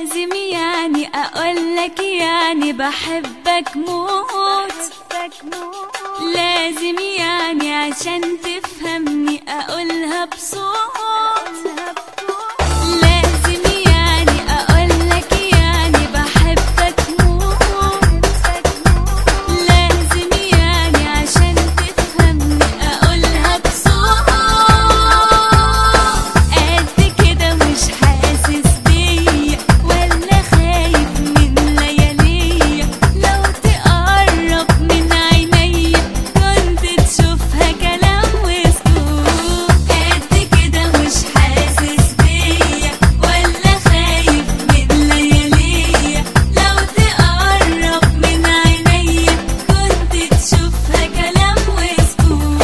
لازم يعني اقولك يعني بحبك موت. لازم يعني عشان تفهمني اقولها بصوت. لازم يعني اقولك يعني بحبك موت. لازم يعني عشان تفهمني اقولها بصوت. قد كده مش حاسس بيا ولا خايف من لياليا، لو تقرب من عينيا كنت تشوفها كلام وسكوت. قد كده مش حاسس بيا ولا خايف من لياليا، لو تقرب من عينيا كنت تشوفها كلام وسكوت.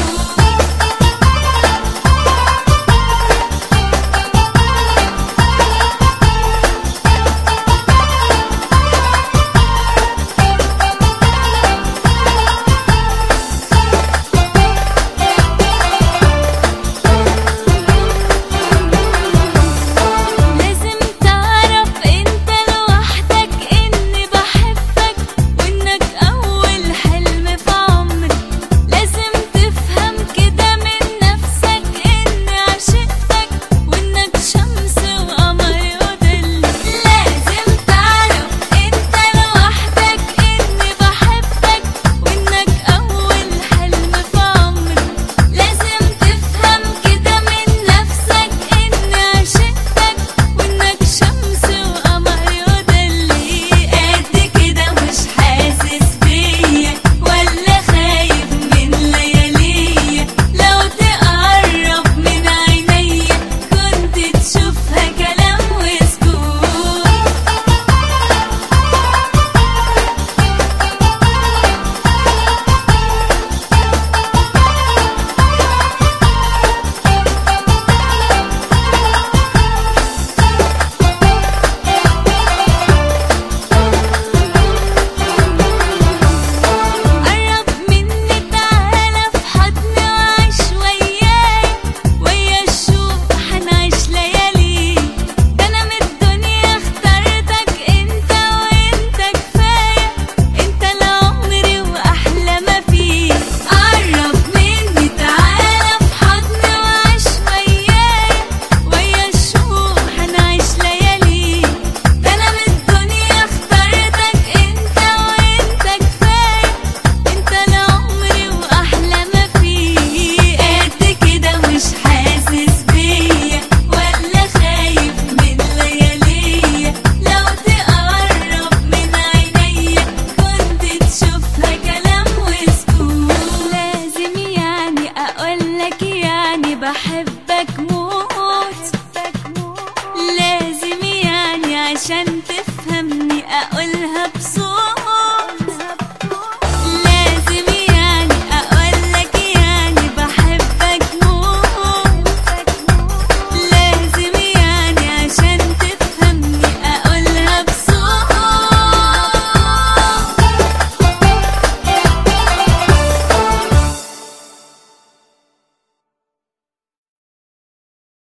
لازم تعرف انت لوحدك اني بحبك وانك اول حلم في عمري. لازم تفهم كده من نفسك اني عشقتك وانك شمس وقمر وضل. لازم تعرف انت لوحدك اني بحبك وانك اول حلم في عمري. لازم تفهم كده من نفسك اني عشقتك وانك شمس وقمر وضلي. قد كده مش حاسس بيا ولا خايف من لياليا، لو تقرب من عينيا كنت تشوفها كلام وسكوت. قرب مني تعالى في حضني وعيش وياي، ويا الشوق حنعيش ليالي. ده انا من الدنيا اخترتك انت وانت كفاية، انت لعمري واحلى ما فيه. قرب مني تعالى في حضني وعيش وياي، ويا الشوق حنعيش ليالي. ده انا من الدنيا اخترتك انت وانت كفاية، انت لعمري واحلى ما فيه. قد كده مش حاسس بيا ولا خايف من لياليا، لو تقرب من عينيا كنت تشوفها كلام وسكوت. لازم يعني اقولك يعني بحبك